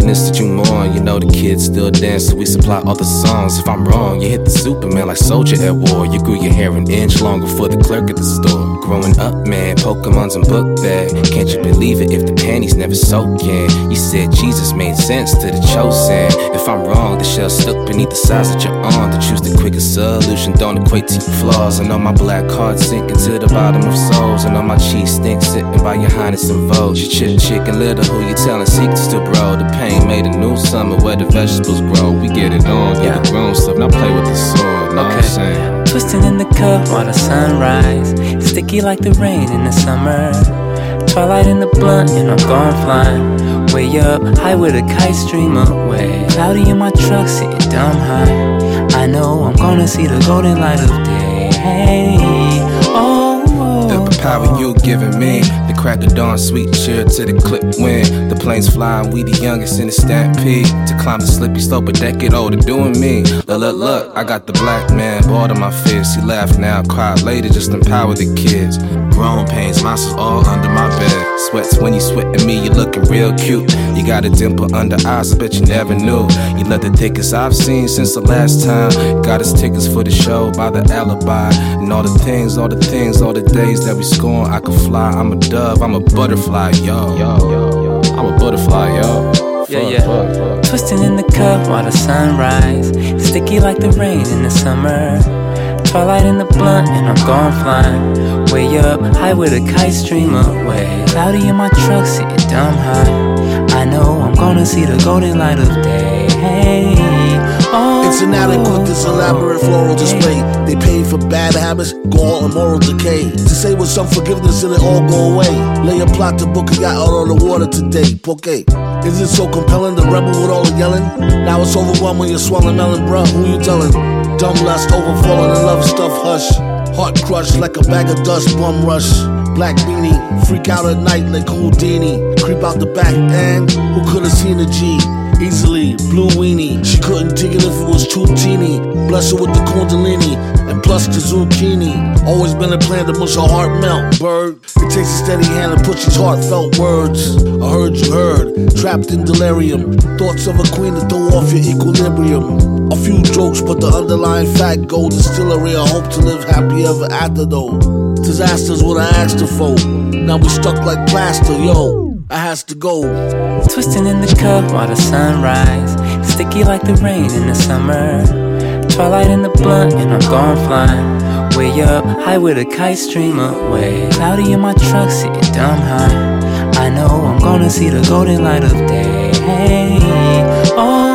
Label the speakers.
Speaker 1: witness that you mourn. You know the kids still dance, so we supply all the songs. If I'm wrong, you hit the Superman like soldier at war. You grew your hair an inch longer for the clerk at the store. Growing up, man, Pokemon's in book bag. Can't you believe it if the panties never soak in? You said Jesus made sense to the chosen. If I'm wrong, the shell stuck beneath the size that you're on. To choose the quickest solution don't equate to your flaws. I know my black heart sinking to the bottom of souls. I know my cheese stinks sitting by your highness and vogue. You chip chicken little, who you telling secrets to, bro? The pain made a new summer where the vegetables grow. We get it on, yeah, the grown stuff. Now play with the sword, know what I'm saying?
Speaker 2: Twisting in the cup while the sunrise, sticky like the rain in the summer. Twilight in the blunt and I'm gone flying, way up high with a kite stream away. Cloudy in my truck sitting dumb high, I know I'm gonna see the golden light of day. Hey, oh,
Speaker 1: the power you giving me, the crack of dawn, sweet cheer to the clip wind. The planes flying, we the youngest in the stampede. To climb the slippy slope a decade older, doing me. Look, I got the black man, bored of my fears. He laugh now, cry later, just empower the kids. Grown pains, monsters all under my bed. Sweats when you sweating me, you looking real cute. You got a dimple under eyes, I bet you never knew. You love the thickest I've seen since the last time. Got us tickets for the show by the alibi. And all the things, all the days that we scorn. I could fly, I'm a dove, I'm a butterfly, yo. I'm a butterfly, yo.
Speaker 2: Yeah. Twisting in the cup while the sunrise, sticky like the rain in the summer. Twilight in the blunt and I'm gone flying, way up high with a kite stream away. Cloudy in my truck sitting dumb high, I know I'm gonna see the golden light of day. Hey, oh,
Speaker 3: it's inadequate, this elaborate floral display. They pay for bad habits, gall and moral decay. To say with some forgiveness and it all go away. Lay a plot to book a yacht out on the water today. Porque is it so compelling, the rebel with all the yelling? Now it's overwhelming, you're swallowing melon, bruh, who you telling? Dumb lust, overflowing and love stuff, hush. Heart crushed like a bag of dust, bum rush. Black beanie, freak out at night like Houdini. Creep out the back and who could've seen a G? Easily, blue weenie. She couldn't dig it if it was too teeny. Bless her with the kundalini and plus the zucchini. Always been a plan to mush her heart melt, bird. It takes a steady hand to push these heartfelt words. I heard you heard, trapped in delirium. Thoughts of a queen to throw off your equilibrium. A few jokes, but the underlying fact gold distillery. I hope to live happy ever after though. Disasters what I asked her for. Now we stuck like plaster, yo. I has to go.
Speaker 2: Twisting in the cup while the sunrise, sticky like the rain in the summer. Twilight in the blunt and I'm gone flying, way up high with a kite stream away. Cloudy in my truck sitting dumb high, I know I'm gonna see the golden light of day. Hey, oh.